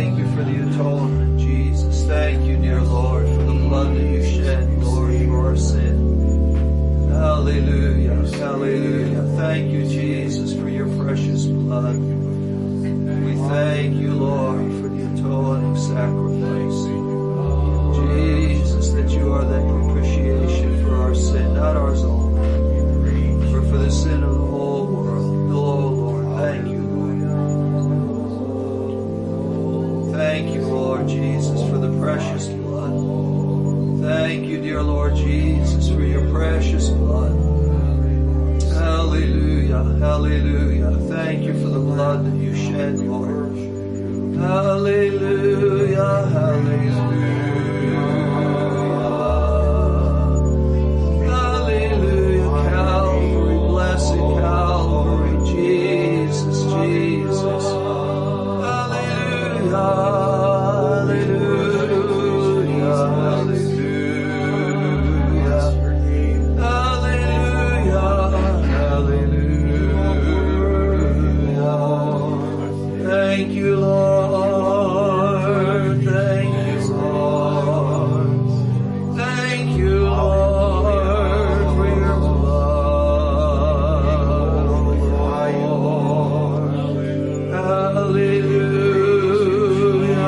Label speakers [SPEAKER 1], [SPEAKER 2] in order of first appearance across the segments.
[SPEAKER 1] Thank you for the atonement, Jesus. Thank you, dear Lord, for the blood that you shed, Lord, for our sin. Hallelujah, hallelujah. Thank you, Jesus, for your precious blood. We thank you, Lord, for the atoning sacrifice. Jesus, that you are that propitiation for our sin, not ours alone, but for the sin of the whole world. Oh, Lord, thank you, Lord. Thank you, Lord Jesus, for the precious blood. Thank you, dear Lord Jesus, for your precious blood. Hallelujah, hallelujah. Thank you for the blood that you shed, Lord. Hallelujah, hallelujah. Hallelujah, Calvary, blessed Calvary, Jesus, Jesus. Hallelujah, hallelujah, hallelujah. Hallelujah, hallelujah. Thank you, Lord. Thank you, Lord. Thank you, Lord, for your blood. Hallelujah,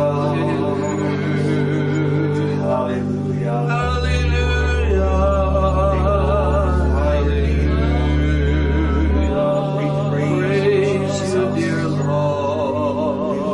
[SPEAKER 1] hallelujah, hallelujah, hallelujah. Praise you, dear Lord.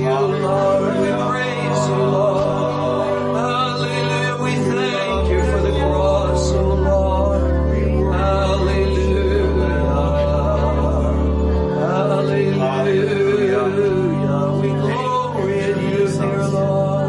[SPEAKER 1] you, Lord. We praise you, Lord. Hallelujah. We thank you for the cross, oh Lord. Hallelujah. Hallelujah. We glory in you, dear Lord.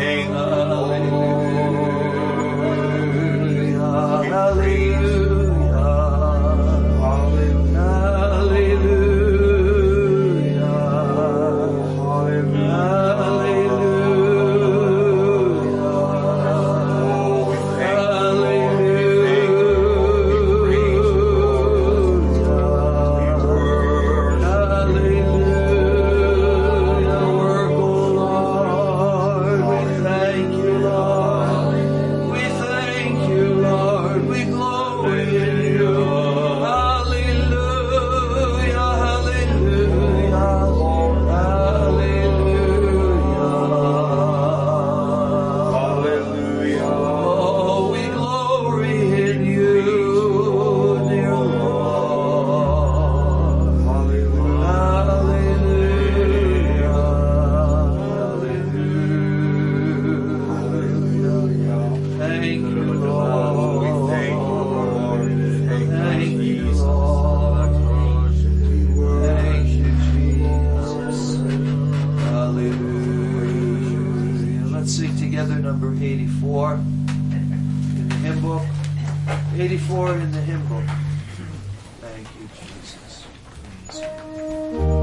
[SPEAKER 1] Number 84 in the hymn book. 84 in the hymn book. Thank you, Jesus. Praise you.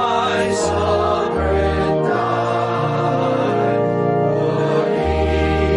[SPEAKER 2] Sovereign God,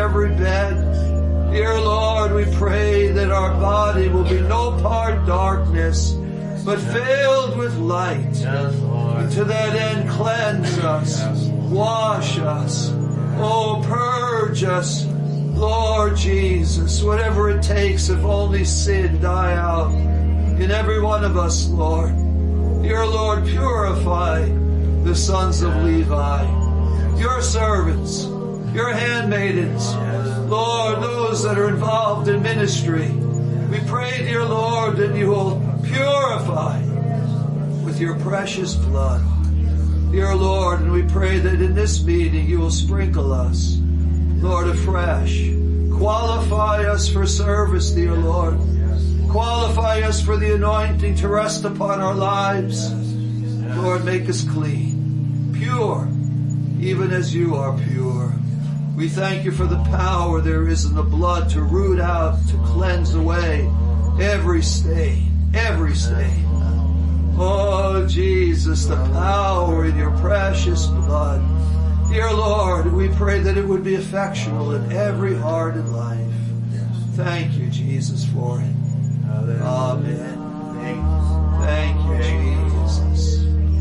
[SPEAKER 1] every bed. Dear Lord, we pray that our body will be no part darkness, but filled with light. And to that end, cleanse us, wash us, oh, purge us, Lord Jesus, whatever it takes, if only sin die out in every one of us, Lord. Dear Lord, purify the sons of Levi, your servants, your handmaidens, Lord, those that are involved in ministry. We pray, dear Lord, that you will purify with your precious blood, dear Lord, and we pray that in this meeting you will sprinkle us, Lord, afresh. Qualify us for service, dear Lord. Qualify us for the anointing to rest upon our lives. Lord, make us clean, pure, even as you are pure. We thank you for the power there is in the blood to root out, to cleanse away every stain, every stain. Oh, Jesus, the power in your precious blood. Dear Lord, we pray that it would be effectual in every heart and life. Thank you, Jesus, for it. Amen. Thank you, Jesus.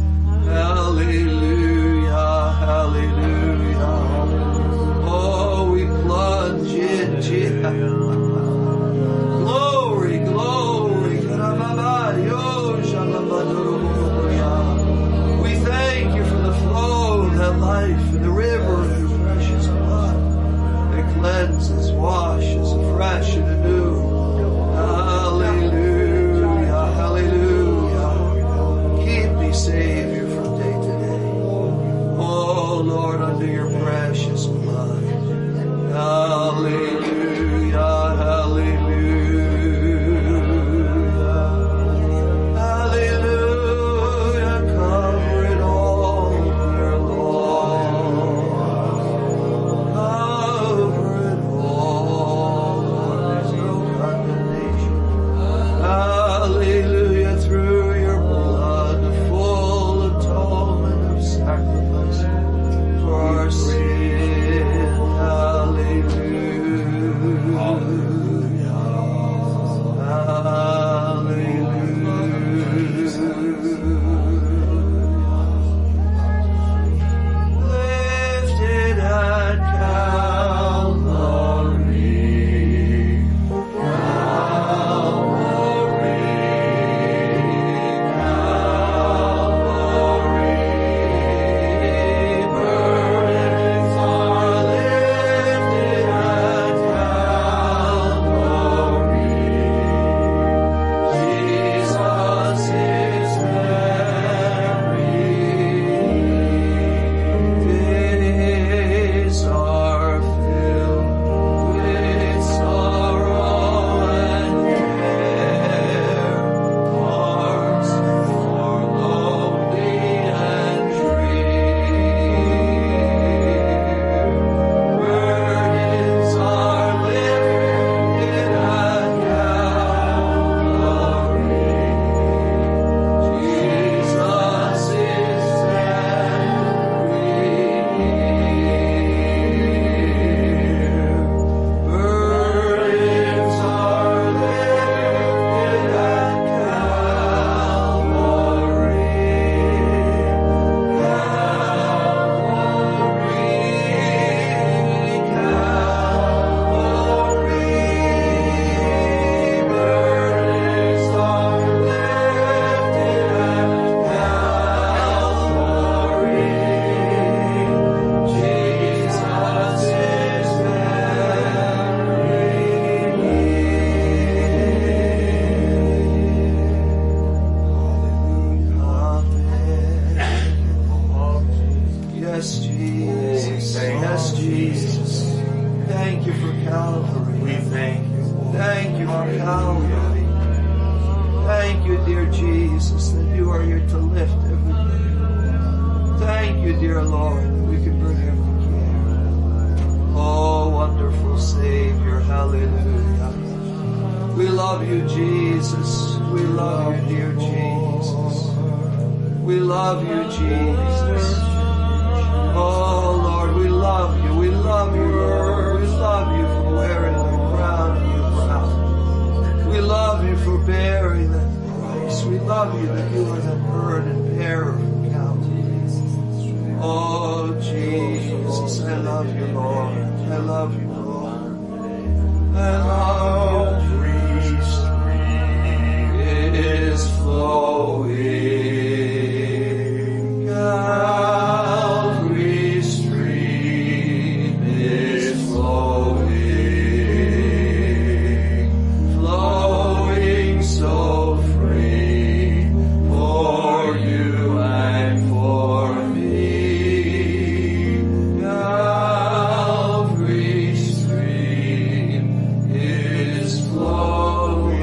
[SPEAKER 1] Hallelujah, hallelujah. Oh, we plunge in, Jesus. Glory, glory. We thank you for the flow of that life and the river of your precious blood that cleanses, washes afresh and anew. Hallelujah, hallelujah. Keep me, Savior, from day to day. Oh, Lord, under your precious blood. Hallelujah, hallelujah. Hallelujah, cover it all, dear Lord. Cover it all, there's no condemnation. Hallelujah, through your blood, the full atonement of sacrifice for our sin. Hallelujah. Hallelujah. Lifted at Calvary, Calvary, Calvary, burdens are lifted at Calvary. Jesus is days are filled with sorrow and care, hearts are lonely and drear. Burdens are lifted at Calvary. Jesus is burdens are lifted at Calvary. Burdens are lifted at Calvary. Jesus is Yes, Jesus. Yes, Jesus. Thank you for Calvary.
[SPEAKER 2] We thank you.
[SPEAKER 1] Thank you for Calvary. Thank you, dear Jesus, that you are here to lift every burden. Thank you, dear Lord, that we can bring every care. Oh, wonderful Savior. Hallelujah. We love you, Jesus. We love you, dear Jesus. We love you, Jesus. Oh, Lord, we love you. We love you, Lord. We love you that you are the burden bearer. Oh, Jesus, I love you, Lord. I love you, Lord. I love you. Is flowing. Calvary stream is flowing, flowing so free for you and for me. Calvary stream is flowing.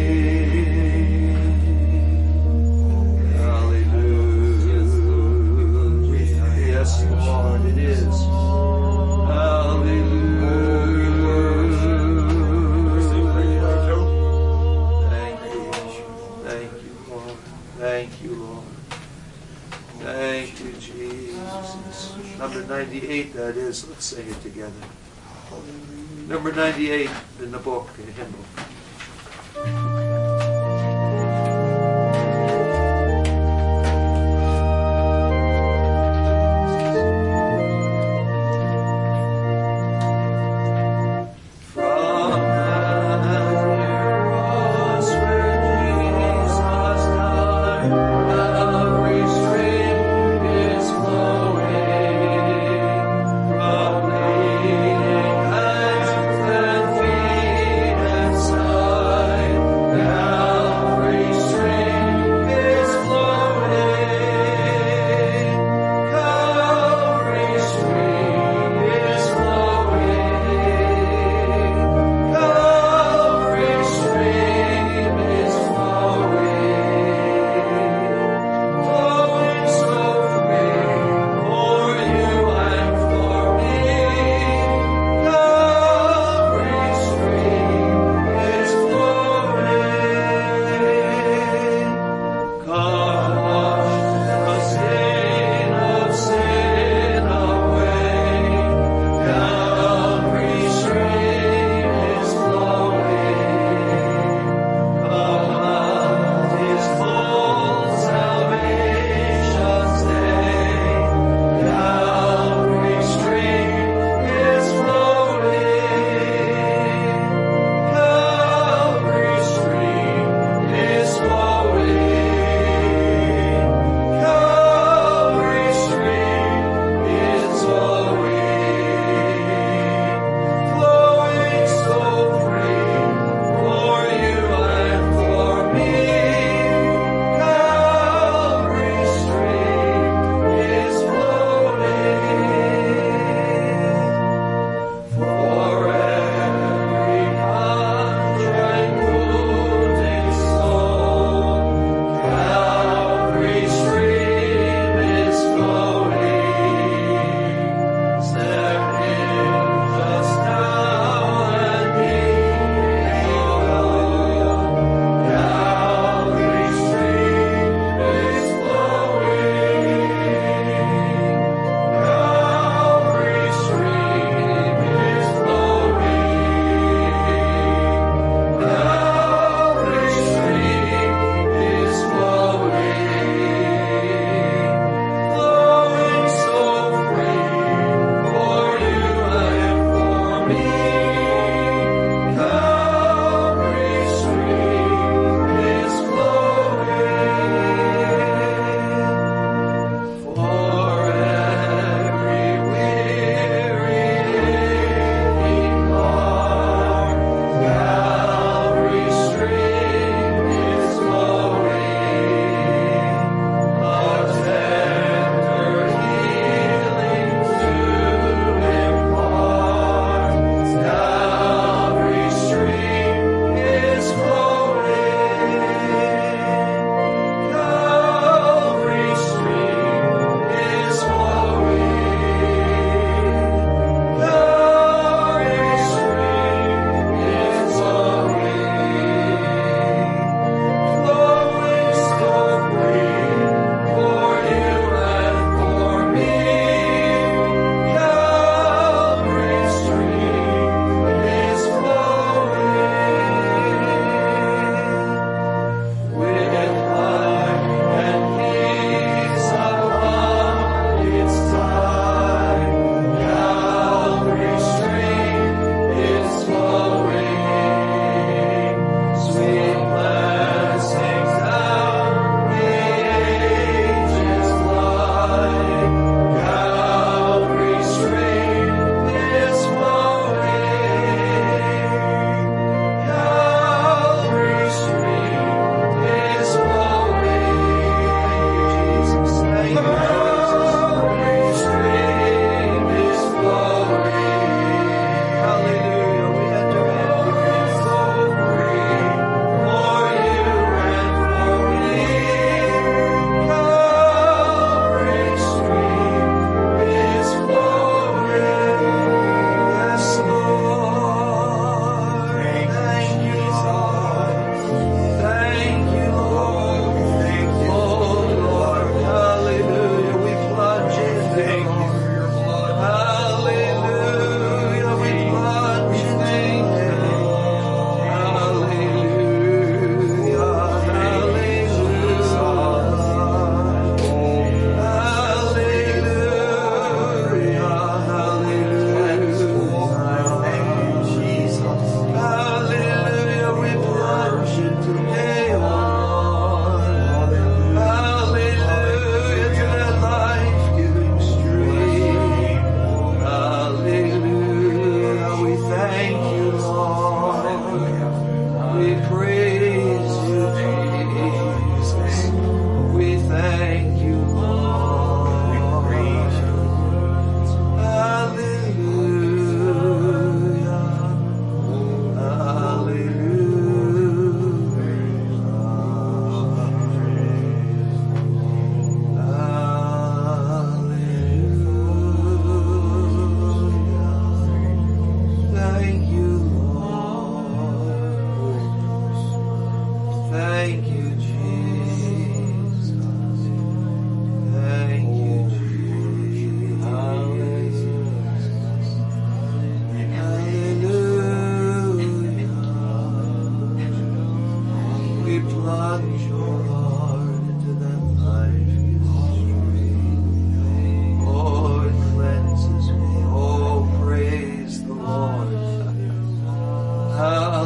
[SPEAKER 1] Lord, it is. Hallelujah. Thank you, Lord. Thank you, Lord. Thank you, Jesus. Number 98, that is. Let's sing it together. Number 98 in the book, in the hymn book.
[SPEAKER 2] So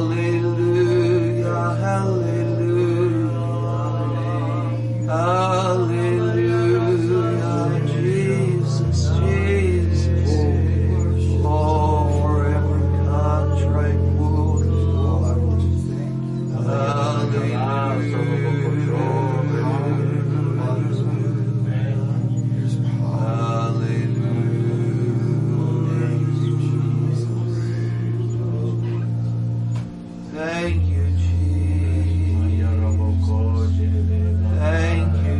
[SPEAKER 1] Hallelujah, hallelujah, hallelujah, Jesus, Jesus. Oh, forever contrite wound, Lord. Thank you, Jesus. Thank you,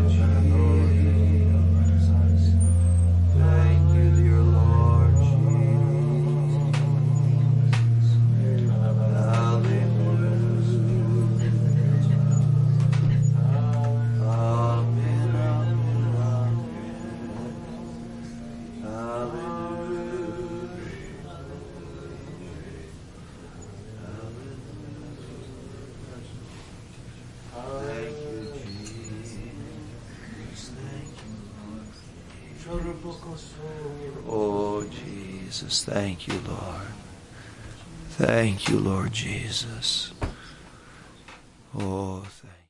[SPEAKER 1] Jesus. Thank you, dear Lord Jesus. Hallelujah. Amen, amen, amen. Hallelujah. Thank you, Jesus. Thank you, Lord. Oh, Jesus. Thank you, Lord. Thank you, Lord Jesus. Oh, thank you.